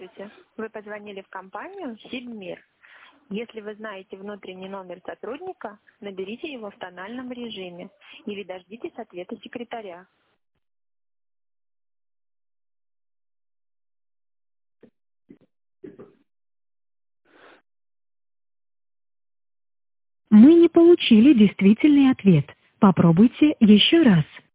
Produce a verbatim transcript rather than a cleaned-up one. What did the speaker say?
Здравствуйте. Вы позвонили в компанию Сибмир. Если вы знаете внутренний номер сотрудника, наберите его в тональном режиме или дождитесь ответа секретаря. Мы не получили действительный ответ. Попробуйте еще раз.